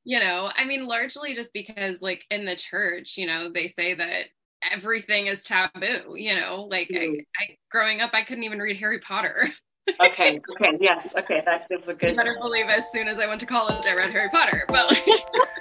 I mean, largely just because like in the church, they say that everything is taboo, like Mm. I growing up, I couldn't even read Harry Potter. Okay. Okay. Yes. Okay. That gives a You good. better believe as soon as I went to college, I read Harry Potter. But like,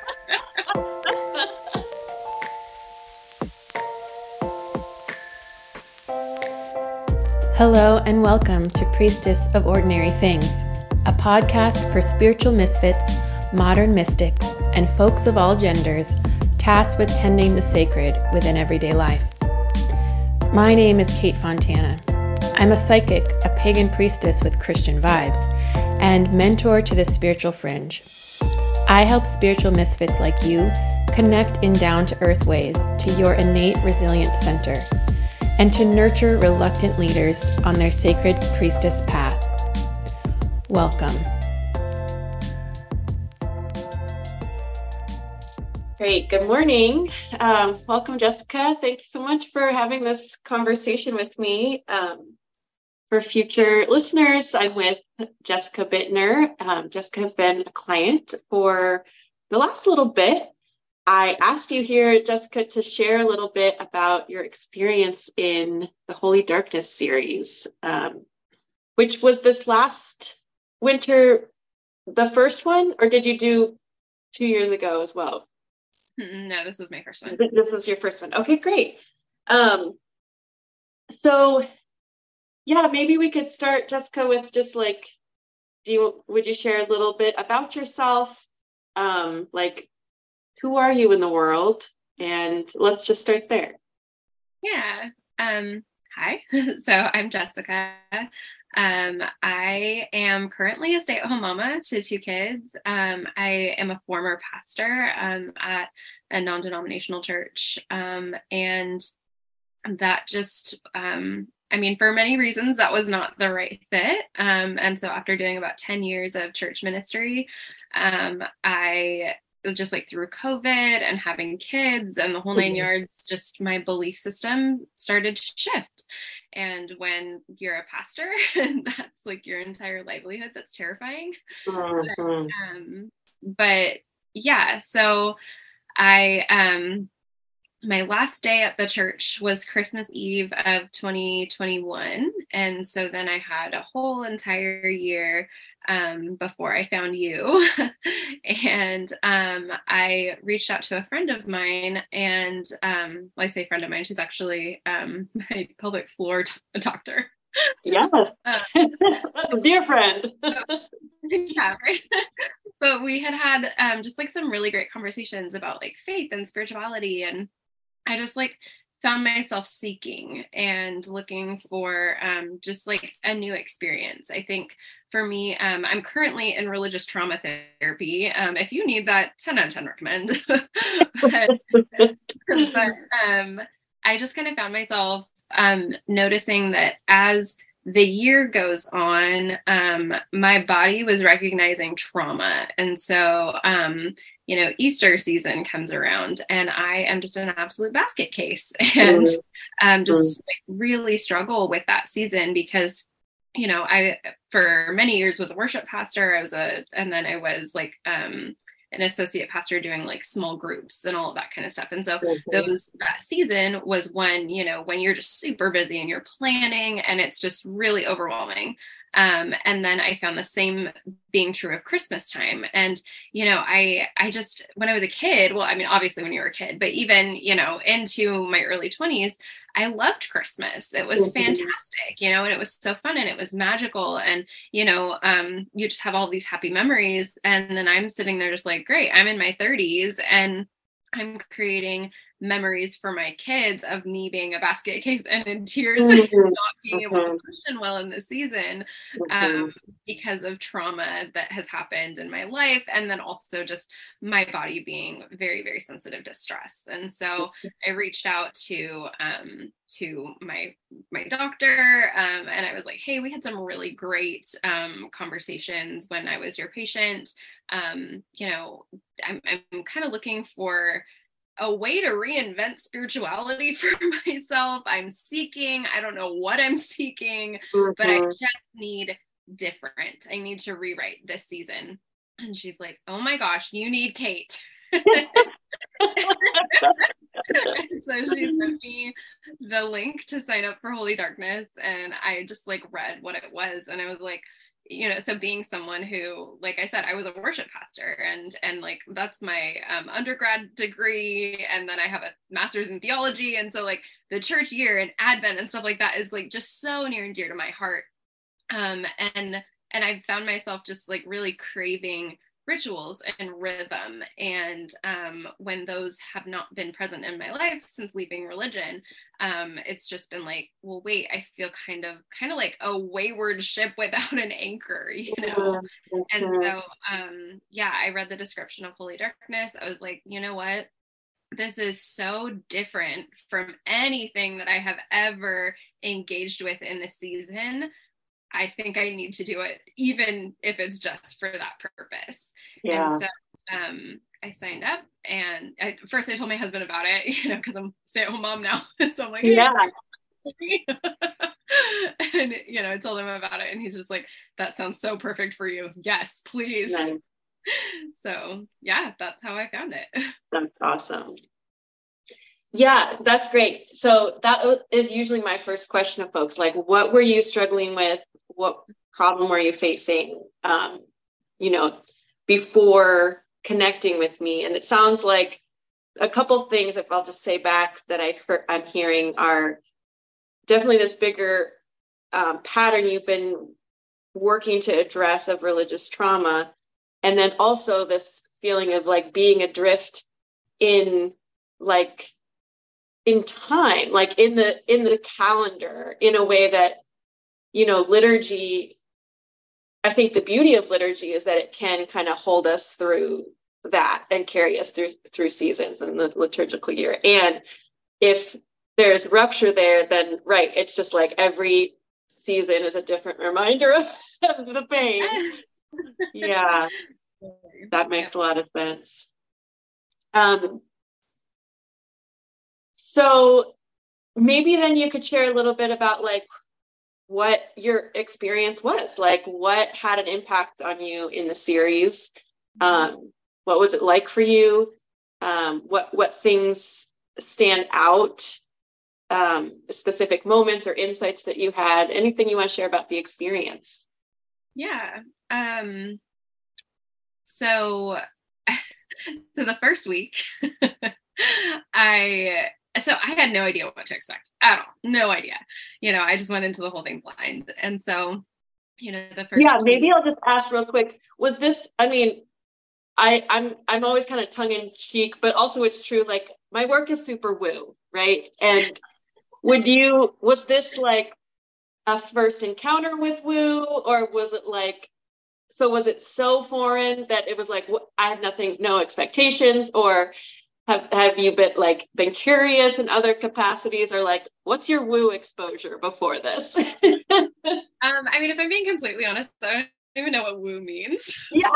Hello and welcome to Priestess of Ordinary Things, a podcast for spiritual misfits, modern mystics, and folks of all genders tasked with tending the sacred within everyday life. My name is Kate Fontana. I'm a psychic, a pagan priestess with Christian vibes, and mentor to the spiritual fringe. I help spiritual misfits like you connect in down-to-earth ways to your innate resilient center and to nurture reluctant leaders on their sacred priestess path. Welcome. Great. Good morning. Welcome, Jessica. Thank you so much for having this conversation with me. For future listeners, I'm with Jessica Bittner. Jessica has been a client for the last little bit. I asked you here, Jessica, to share a little bit about your experience in the Holy Darkness series, which was this last winter, the first one, or did you do 2 years ago as well? no, this was my first one. This was your first one. Okay, great. Um, so yeah, maybe we could start, Jessica, with just like, would you share a little bit about yourself? Like, who are you in the world? And let's just start there. Yeah. Hi. So I'm Jessica. I am currently a stay-at-home mama to two kids. I am a former pastor at a non-denominational church. And that just, I mean, for many reasons, that was not the right fit. And so after doing about 10 years of church ministry, I just like through COVID and having kids and the whole nine yards, just my belief system started to shift. And when you're a pastor, that's like your entire livelihood, that's terrifying. Mhm. But yeah, so I my last day at the church was Christmas Eve of 2021. And so then I had a whole entire year before I found you. And I reached out to a friend of mine. And well, I say friend of mine, she's actually my pelvic floor doctor. Yes. Uh, Dear friend. yeah, right. But we had just like some really great conversations about like faith and spirituality, and I just like found myself seeking and looking for just like a new experience. I think for me, I'm currently in religious trauma therapy. If you need that, 10 out of 10 recommend. but I just kind of found myself noticing that as the year goes on, my body was recognizing trauma. And so, Easter season comes around and I am just an absolute basket case and just like, really struggle with that season because I for many years was a worship pastor. And then I was like an associate pastor doing like small groups and all of that kind of stuff. And so that season was when you're just super busy and you're planning and it's just really overwhelming. And then I found the same being true of Christmas time. And, I just, when I was a kid, well, I mean, obviously when you were a kid, but even, into my early 20s, I loved Christmas. It was fantastic, and it was so fun and it was magical. And, you just have all these happy memories. And then I'm sitting there just like, great, I'm in my 30s and I'm creating memories for my kids of me being a basket case and in tears and not being able to function well in the season because of trauma that has happened in my life. And then also just my body being very, very sensitive to stress. And so I reached out to my doctor and I was like, hey, we had some really great conversations when I was your patient. I'm kind of looking for a way to reinvent spirituality for myself. I'm seeking, I don't know what I'm seeking, but I just need different. I need to rewrite this season. And she's like, oh my gosh, you need Kate. And so she sent me the link to sign up for Holy Darkness, and I just like read what it was, and I was like, so being someone who, like I said, I was a worship pastor, and like that's my undergrad degree, and then I have a master's in theology, and so like the church year and Advent and stuff like that is like just so near and dear to my heart. And I found myself just like really craving rituals and rhythm. And when those have not been present in my life since leaving religion, it's just been like, well, wait, I feel kind of like a wayward ship without an anchor, And so, I read the description of Holy Darkness. I was like, you know what? This is so different from anything that I have ever engaged with in the season. I think I need to do it, even if it's just for that purpose. Yeah. And so I signed up, and first I told my husband about it, because I'm a stay-at-home mom now. And so I'm like, yeah. And, I told him about it, and he's just like, that sounds so perfect for you. Yes, please. Nice. So yeah, that's how I found it. That's awesome. Yeah, that's great. So that is usually my first question of folks, like, what were you struggling with? What problem were you facing, before connecting with me? And it sounds like a couple of things that I'll just say back that I'm hearing are definitely this bigger pattern you've been working to address of religious trauma. And then also this feeling of like being adrift in time, like in the calendar, in a way that, liturgy, I think the beauty of liturgy is that it can kind of hold us through that and carry us through seasons in the liturgical year. And if there's rupture there, then right, it's just like every season is a different reminder of the pain. Yeah, that makes a lot of sense. So maybe then you could share a little bit about like what your experience was, like what had an impact on you in the series. What was it like for you? What things stand out, specific moments or insights that you had, anything you want to share about the experience? Yeah. So the first week, I had no idea what to expect at all. No idea. I just went into the whole thing blind. And so, the first maybe I'll just ask real quick. Was this, I mean, I'm always kind of tongue in cheek, but also it's true. Like my work is super woo, right? And was this like a first encounter with woo, or was it like, was it so foreign that it was like, I have no expectations, or have you been curious in other capacities, or like, what's your woo exposure before this? I mean, if I'm being completely honest, I don't even know what woo means. Yeah.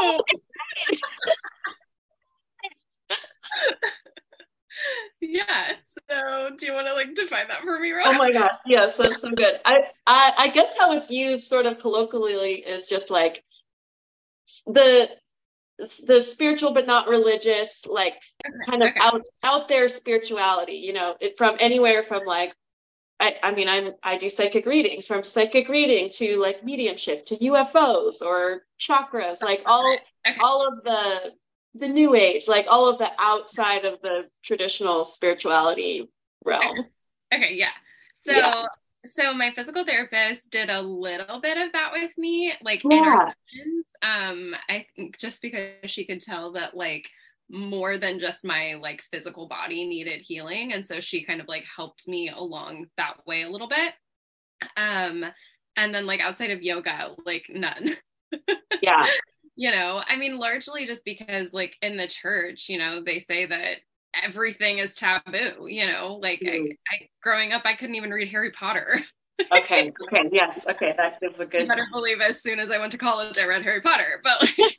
Yeah. So do you want to like define that for me, Rob? Oh my gosh. Yes, that's so good. I guess how it's used sort of colloquially is just like the spiritual but not religious, like kind of out there spirituality, from anywhere from like, I do psychic readings, from psychic reading to like mediumship to UFOs or chakras, like all of the new age, like all of the outside of the traditional spirituality realm. Okay. Yeah. So my physical therapist did a little bit of that with me, like in our sessions. I think just because she could tell that like more than just my like physical body needed healing. And so she kind of like helped me along that way a little bit. And then like outside of yoga, like none. Yeah. I mean, largely just because like in the church, they say that everything is taboo, like I growing up, I couldn't even read Harry Potter. Okay. Yes. Okay. That was a good. You better believe as soon as I went to college, I read Harry Potter, but like.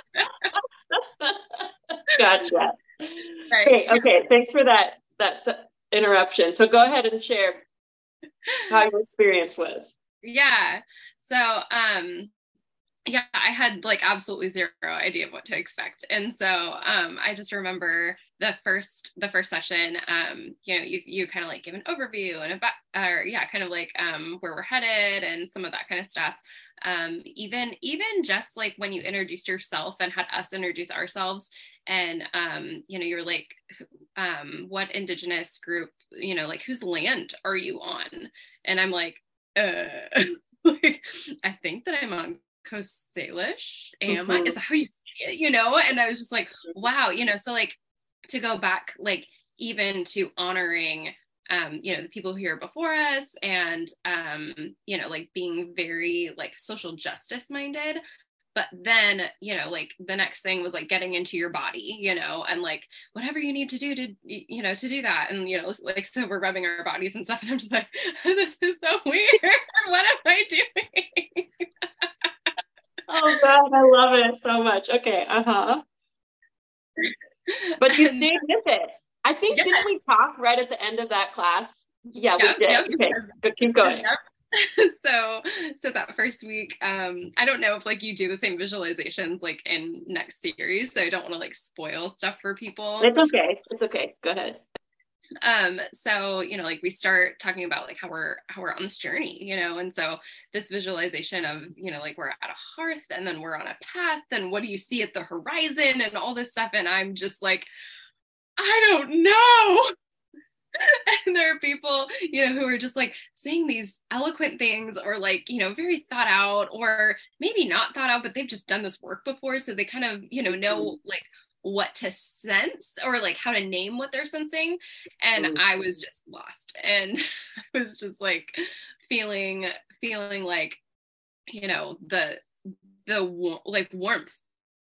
Gotcha. Right. Great. Okay. Thanks for that interruption. So go ahead and share how your experience was. Yeah. So, yeah, I had like absolutely zero idea of what to expect. And so I just remember the first session, you kind of like give an overview and about, or yeah, kind of like where we're headed and some of that kind of stuff. Even just like when you introduced yourself and had us introduce ourselves, and you're like, what indigenous group, like whose land are you on? And I'm like, like, I think that I'm on Coast Salish. Is that how you say it? And I was just like, wow, so like to go back, like even to honoring the people who are before us, and like being very like social justice minded. But then, like the next thing was like getting into your body, and like whatever you need to do to do that. And, like, so we're rubbing our bodies and stuff. And I'm just like, this is so weird. What am I doing? Oh God, I love it so much. Okay. But you stayed with it. I think, didn't we talk right at the end of that class? Yeah, we did. Yep. Okay, good. Keep going. Yep. So that first week, I don't know if like you do the same visualizations like in next series, so I don't want to like spoil stuff for people. It's okay. It's okay. Go ahead. So like we start talking about like how we're on this journey, and so this visualization of like we're at a hearth and then we're on a path, and what do you see at the horizon and all this stuff, and I'm just like, I don't know. And there are people who are just like saying these eloquent things, or like very thought out, or maybe not thought out, but they've just done this work before, so they kind of know like what to sense, or like how to name what they're sensing. And I was just lost, and I was just like feeling like the like warmth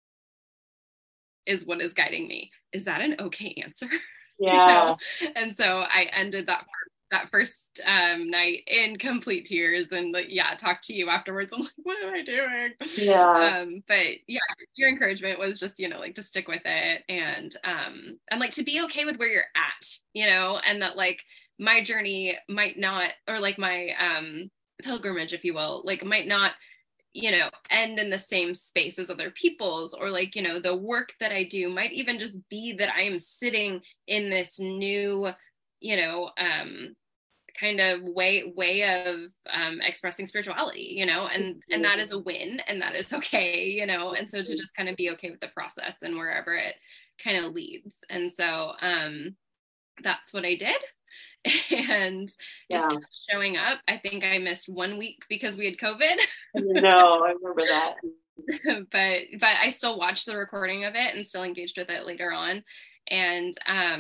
is what is guiding me. Is that an okay answer? Yeah. And so I ended that first night in complete tears, and like, talked to you afterwards. I'm like, what am I doing? Yeah. But yeah, your encouragement was just like to stick with it, and like to be okay with where you're at, and that like my journey might not, or like my pilgrimage, if you will, like might not end in the same space as other people's, or like the work that I do might even just be that I am sitting in this new kind of way of expressing spirituality, and that is a win, and that is okay, and so to just kind of be okay with the process and wherever it kind of leads. And so that's what I did. And just kept showing up. I think I missed 1 week because we had COVID. No, I remember that. but I still watched the recording of it and still engaged with it later on. And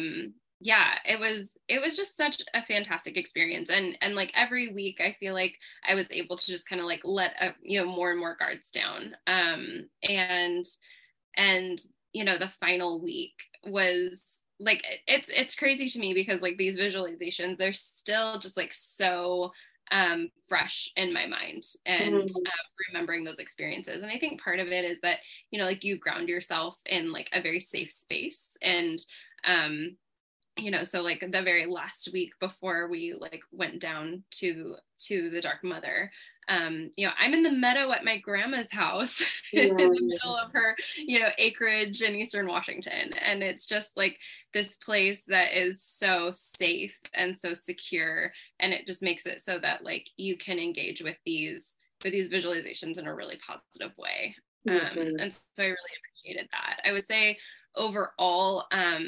it was just such a fantastic experience. And like every week I feel like I was able to just kind of like let more and more guards down. And the final week was like, it's crazy to me because like these visualizations, they're still just like so fresh in my mind, and remembering those experiences. And I think part of it is that like you ground yourself in like a very safe space, and so like the very last week before we like went down to the Dark Mother, I'm in the meadow at my grandma's house in the middle of her, acreage in Eastern Washington. And it's just like this place that is so safe and so secure. And it just makes it so that like you can engage with these visualizations in a really positive way. And so I really appreciated that. I would say overall,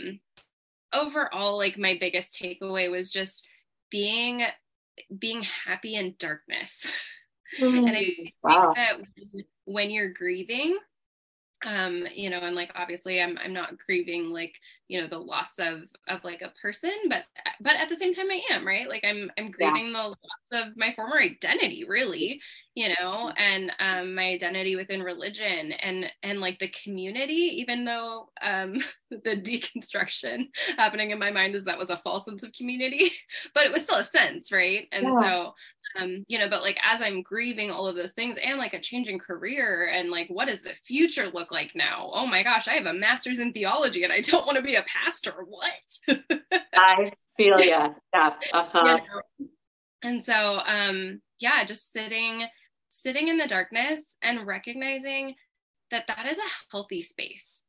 like my biggest takeaway was just being happy in darkness. And I think that when you're grieving, and like obviously I'm not grieving like the loss of like a person, but at the same time I am, right? Like I'm grieving the loss of my former identity, really, and my identity within religion and like the community, even though the deconstruction happening in my mind is that was a false sense of community, but it was still a sense, right? And so but like as I'm grieving all of those things, and like a changing career, and like what does the future look like now? Oh my gosh, I have a master's in theology and I don't want to be a pastor. What? I feel And so just sitting sitting in the darkness and recognizing that that is a healthy space.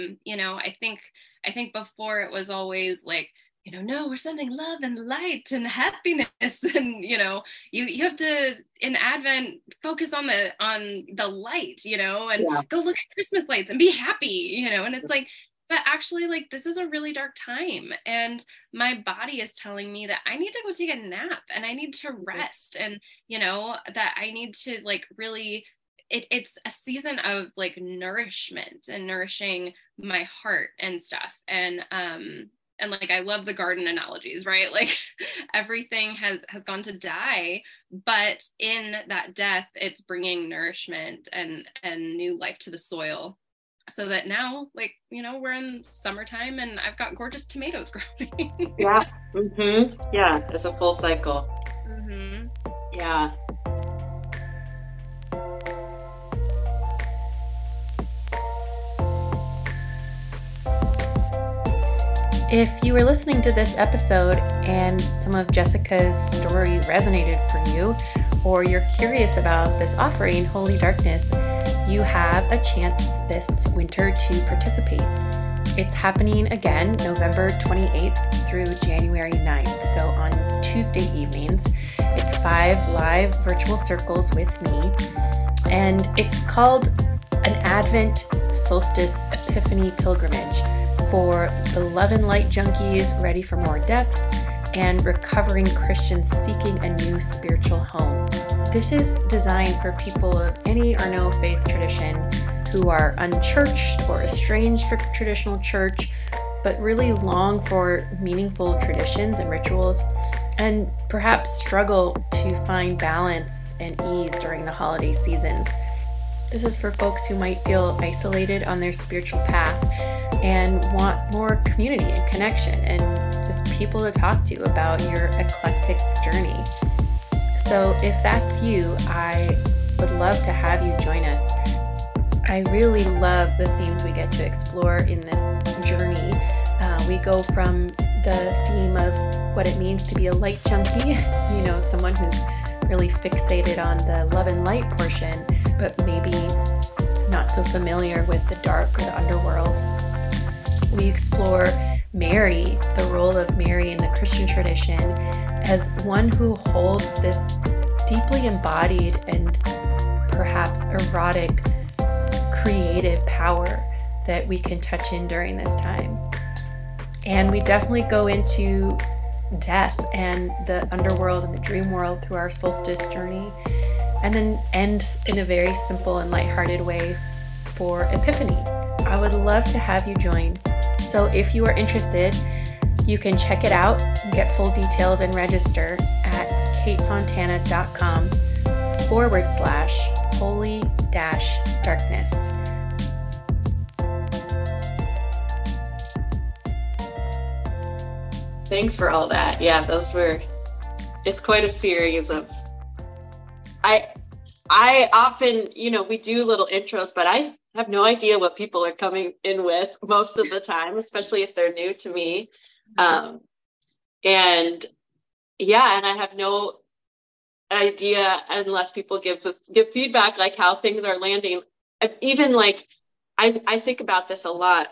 I think before it was always like, no, we're sending love and light and happiness. And, you have to, in Advent, focus on the light, and go look at Christmas lights and be happy, and it's like, but actually, like, this is a really dark time. And my body is telling me that I need to go take a nap and I need to rest. And, that I need to like really, it's a season of like nourishment and nourishing my heart and stuff. And like, I love the garden analogies, right? Like everything has gone to die, but in that death, it's bringing nourishment and new life to the soil. So that now, like, we're in summertime and I've got gorgeous tomatoes growing. Yeah. Mm-hmm. Yeah. It's a full cycle. Mm-hmm. Yeah. If you were listening to this episode and some of Jessica's story resonated for you, or you're curious about this offering, Holy Darkness, you have a chance this winter to participate. It's happening again November 28th through January 9th. So on Tuesday evenings, it's 5 live virtual circles with me. And it's called an Advent Solstice Epiphany Pilgrimage for the love and light junkies ready for more depth and recovering Christians seeking a new spiritual home. This is designed for people of any or no faith tradition who are unchurched or estranged from traditional church, but really long for meaningful traditions and rituals, and perhaps struggle to find balance and ease during the holiday seasons. This is for folks who might feel isolated on their spiritual path and want more community and connection and just people to talk to about your eclectic journey. So if that's you, I would love to have you join us. I really love the themes we get to explore in this journey. We go from the theme of what it means to be a light junkie, someone who's really fixated on the love and light portion, but maybe not so familiar with the dark or the underworld. We explore Mary, the role of Mary in the Christian tradition, as one who holds this deeply embodied and perhaps erotic creative power that we can touch in during this time. And we definitely go into death and the underworld and the dream world through our solstice journey, and then end in a very simple and lighthearted way for Epiphany. I would love to have you join. So if you are interested, you can check it out and get full details and register at katefontana.com/holy-darkness. Thanks for all that. Yeah, it's quite a series of, I often, we do little intros, but I have no idea what people are coming in with most of the time, especially if they're new to me. And I have no idea unless people give feedback, like how things are landing. Even like, I think about this a lot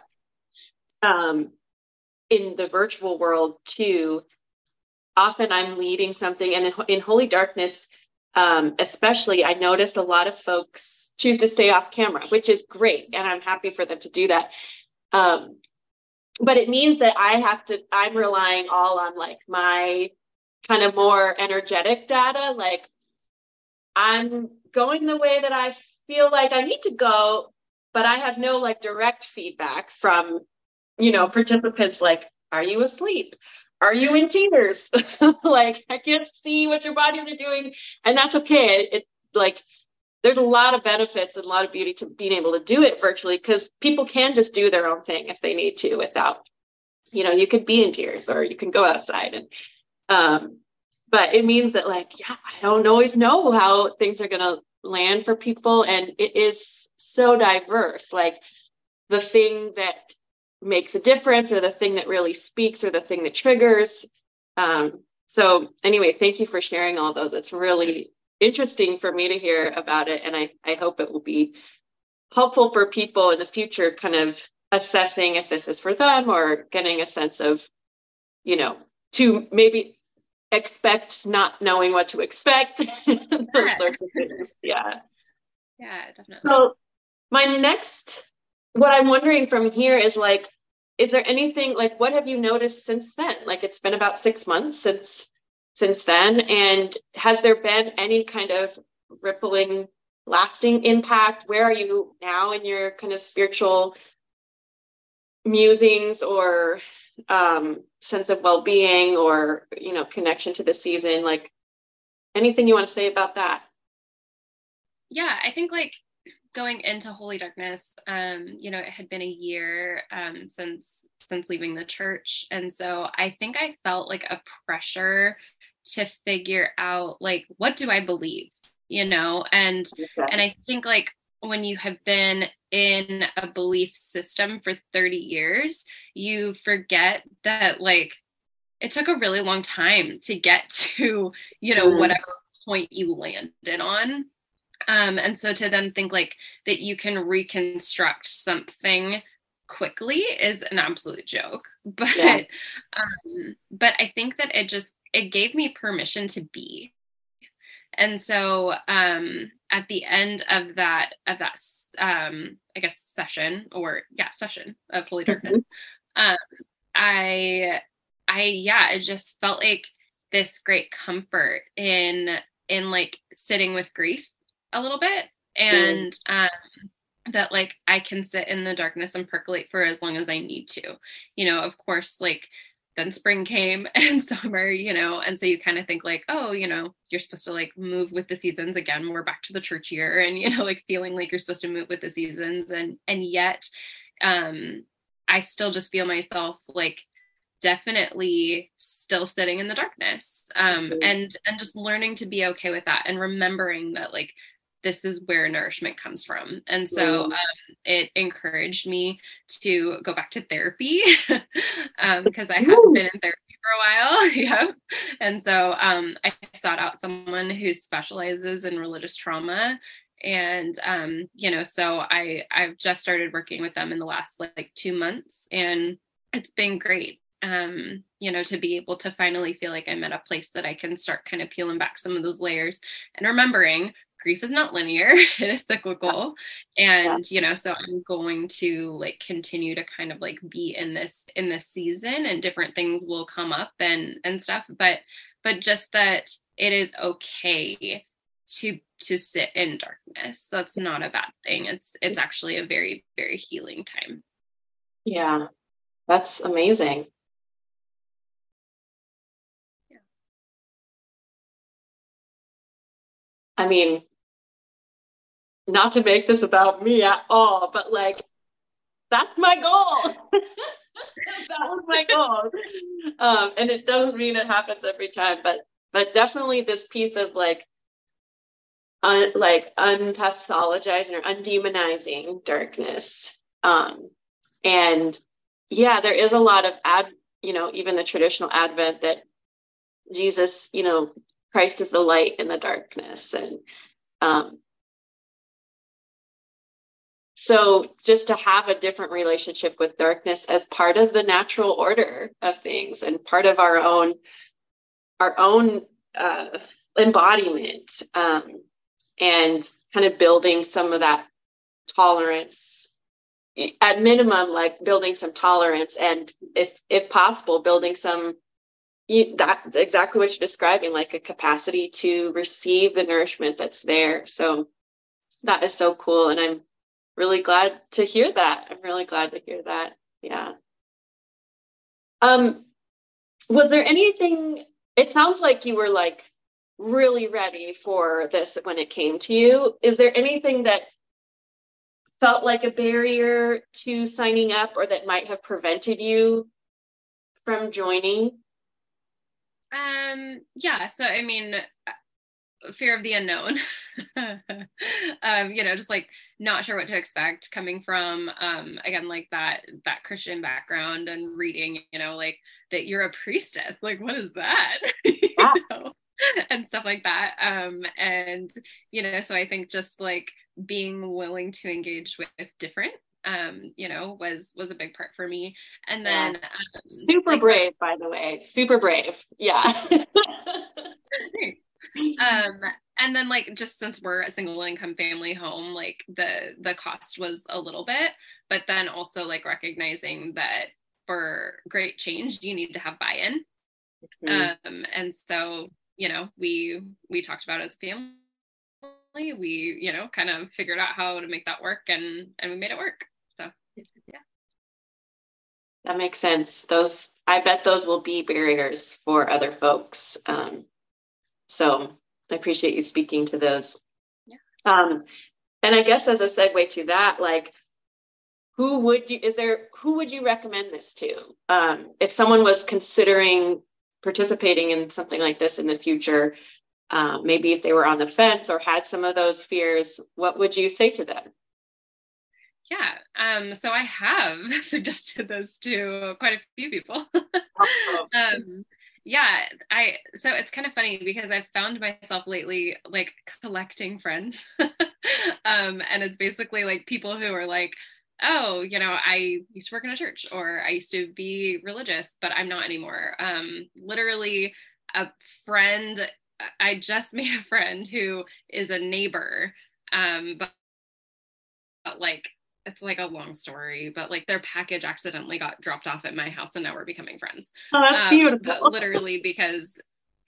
in the virtual world too. Often I'm leading something, and in Holy Darkness, especially, I noticed a lot of folks choose to stay off camera, which is great. And I'm happy for them to do that. But it means that I'm relying all on like my kind of more energetic data. Like I'm going the way that I feel like I need to go, but I have no like direct feedback from, participants. Like, are you asleep? Are you in tears? Like, I can't see what your bodies are doing. And that's okay. It like, there's a lot of benefits and a lot of beauty to being able to do it virtually, because people can just do their own thing if they need to without, you could be in tears or you can go outside. And, but it means that I don't always know how things are going to land for people. And it is so diverse. Like the thing that makes a difference, or the thing that really speaks, or the thing that triggers. So anyway, thank you for sharing all those. It's really, interesting for me to hear about it. And I hope it will be helpful for people in the future, kind of assessing if this is for them or getting a sense of, to maybe expect not knowing what to expect, those sorts of things. Yeah. Yeah, definitely. So what I'm wondering from here is like, is there anything like, what have you noticed since then? Like, it's been about 6 months since then. And has there been any kind of rippling, lasting impact? Where are you now in your kind of spiritual musings or sense of well-being or, connection to the season? Like, anything you want to say about that? Yeah, I think like going into Holy Darkness, it had been a year since leaving the church. And so I think I felt like a pressure to figure out like, what do I believe? And I think like when you have been in a belief system for 30 years, you forget that like it took a really long time to get to, whatever point you landed on. And so to then think like that you can reconstruct something quickly is an absolute joke. But but I think that it gave me permission to be. And so at the end of that I guess session of Holy Darkness, I it just felt like this great comfort in like sitting with grief a little bit, and that like I can sit in the darkness and percolate for as long as I need to. Of course, like then spring came and summer, and so you kind of think like, oh, you're supposed to like move with the seasons again. We're back to the church year, and like feeling like you're supposed to move with the seasons, and yet I still just feel myself like definitely still sitting in the darkness, and just learning to be okay with that, and remembering that like this is where nourishment comes from. And so it encouraged me to go back to therapy because I hadn't been in therapy for a while. Yep. And so I sought out someone who specializes in religious trauma. And, so I've just started working with them in the last like 2 months, and it's been great. To be able to finally feel like I'm at a place that I can start kind of peeling back some of those layers and remembering grief is not linear. It is cyclical. And, so I'm going to like continue to kind of like be in this season, and different things will come up and stuff, but just that it is okay to sit in darkness. That's not a bad thing. It's actually a very, very healing time. Yeah. That's amazing. I mean, not to make this about me at all, but like, that's my goal. That was my goal. And it doesn't mean it happens every time, but definitely this piece of like unpathologizing or undemonizing darkness. And yeah, there is a lot of even the traditional Advent that Jesus, Christ is the light in the darkness. And so just to have a different relationship with darkness as part of the natural order of things and part of our own embodiment, and kind of building some of that tolerance, at minimum, like building some tolerance, and if possible, building some, that exactly what you're describing, like a capacity to receive the nourishment that's there. So that is so cool. And I'm really glad to hear that. Yeah. Was there anything, it sounds like you were like really ready for this when it came to you. Is there anything that felt like a barrier to signing up, or that might have prevented you from joining? Yeah. So, I mean, fear of the unknown, just like not sure what to expect coming from, again, like that Christian background and reading, like that you're a priestess, like, what is that? and stuff like that. And, so I think just like being willing to engage with different, was a big part for me. And then, super like brave, by the way, super brave. Yeah. um, and then like, just since we're a single income family home, like the cost was a little bit, but then also like recognizing that for great change, you need to have buy-in. And so, we talked about it as a family, we, kind of figured out how to make that work, and we made it work. So, yeah. That makes sense. I bet those will be barriers for other folks. So I appreciate you speaking to those. Yeah. And I guess as a segue to that, like, who would you recommend this to? If someone was considering participating in something like this in the future, maybe if they were on the fence or had some of those fears, what would you say to them? Yeah. So I have suggested those to quite a few people. Yeah, so it's kind of funny because I've found myself lately like collecting friends. And it's basically like people who are like, oh, I used to work in a church, or I used to be religious, but I'm not anymore. Literally a friend, I just made a friend who is a neighbor, but like, it's like a long story, but like their package accidentally got dropped off at my house, and now we're becoming friends. Oh, that's beautiful. But literally because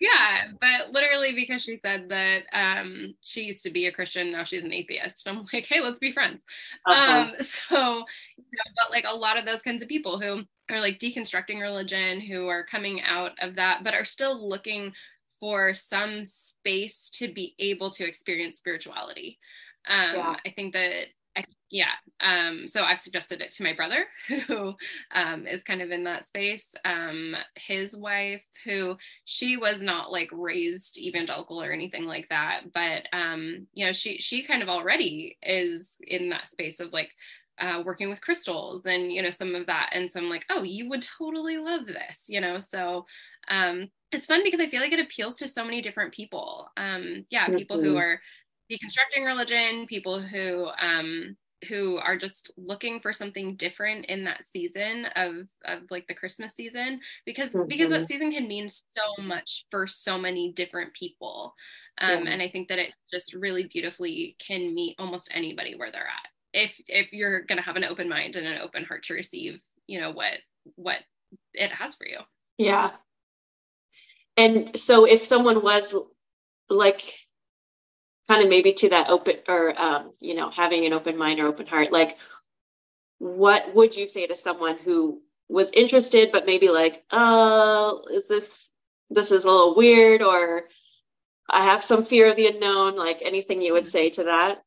she said that she used to be a Christian, now she's an atheist. I'm like, hey, let's be friends. So, but like a lot of those kinds of people who are like deconstructing religion, who are coming out of that, but are still looking for some space to be able to experience spirituality. I think that so I've suggested it to my brother, who is kind of in that space. His wife, who she was not like raised evangelical or anything like that, but she kind of already is in that space of like working with crystals and some of that. And so I'm like, oh, you would totally love this, so it's fun because I feel like it appeals to so many different people. People who are deconstructing religion, people who are just looking for something different in that season of like the Christmas season, because that season can mean so much for so many different people. And I think that it just really beautifully can meet almost anybody where they're at, if you're going to have an open mind and an open heart to receive, what it has for you. Yeah. And so if someone was like, kind of maybe to that open, or, having an open mind or open heart, like, what would you say to someone who was interested, but maybe like, this is a little weird, or I have some fear of the unknown, like anything you would say to that?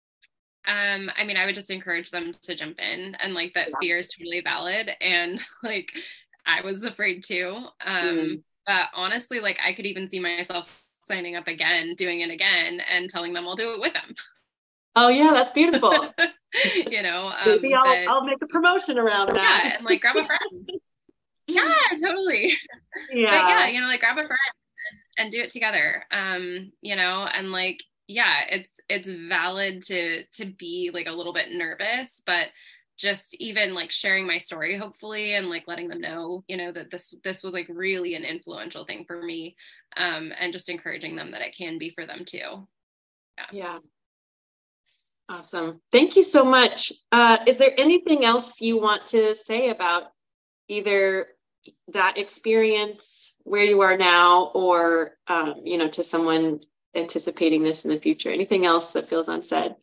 I would just encourage them to jump in, and like that fear is totally valid. And like, I was afraid too. But honestly, like I could even see myself signing up again, doing it again, and telling them I'll do it with them. Oh yeah, that's beautiful. Maybe I'll make a promotion around that. Yeah, and like grab a friend. Yeah, totally. Yeah. But like grab a friend and do it together. And like, it's valid to be like a little bit nervous, but just even like sharing my story, hopefully, and like letting them know, that this was like really an influential thing for me, and just encouraging them that it can be for them too. Yeah. Awesome. Thank you so much. Is there anything else you want to say about either that experience where you are now, or, to someone anticipating this in the future? Anything else that feels unsaid?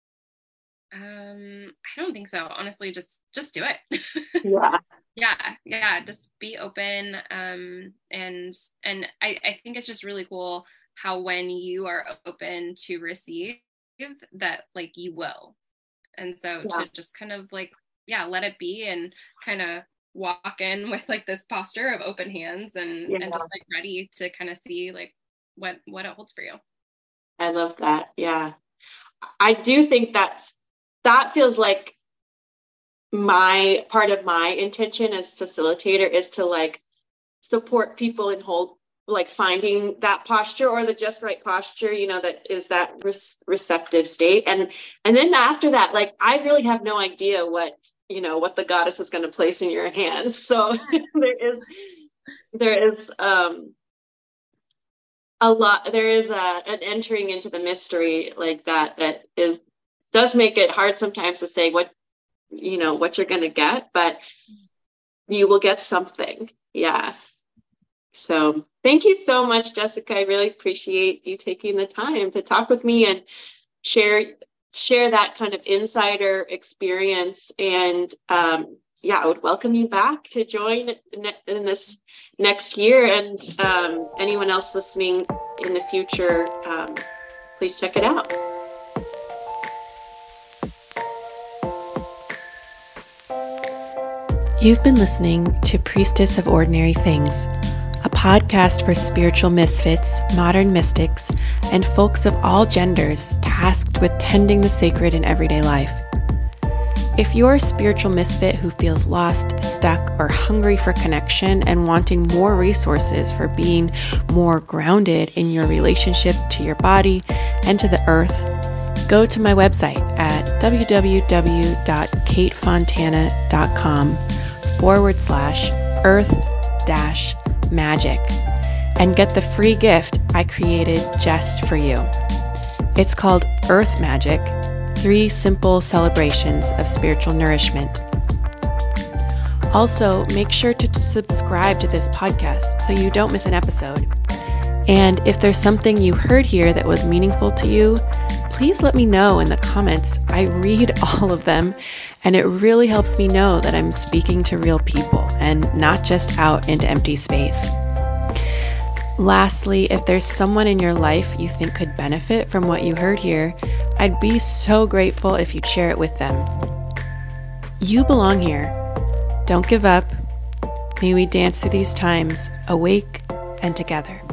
I don't think so. Honestly, just do it. Yeah. Just be open. And I think it's just really cool how when you are open to receive, that like you will. And so to just kind of like, let it be, and kind of walk in with like this posture of open hands, and just like ready to kind of see like what it holds for you. I love that. Yeah. I do think that feels like my part of my intention as facilitator is to like support people and hold like finding that posture or the just right posture, that is that receptive state. And then after that, like, I really have no idea what the goddess is going to place in your hands. So there is a lot, there is an entering into the mystery like that does make it hard sometimes to say what you're going to get, but you will get something. Yeah. So thank you so much, Jessica. I really appreciate you taking the time to talk with me and share that kind of insider experience. And I would welcome you back to join in this next year. And anyone else listening in the future, please check it out. You've been listening to Priestess of Ordinary Things, a podcast for spiritual misfits, modern mystics, and folks of all genders tasked with tending the sacred in everyday life. If you're a spiritual misfit who feels lost, stuck, or hungry for connection and wanting more resources for being more grounded in your relationship to your body and to the earth, go to my website at www.katefontana.com/earth-magic and get the free gift I created just for you. It's called Earth Magic, 3 simple celebrations of spiritual nourishment. Also, make sure to subscribe to this podcast so you don't miss an episode. And if there's something you heard here that was meaningful to you, please let me know in the comments. I read all of them, and it really helps me know that I'm speaking to real people and not just out into empty space. Lastly, if there's someone in your life you think could benefit from what you heard here, I'd be so grateful if you'd share it with them. You belong here. Don't give up. May we dance through these times, awake and together.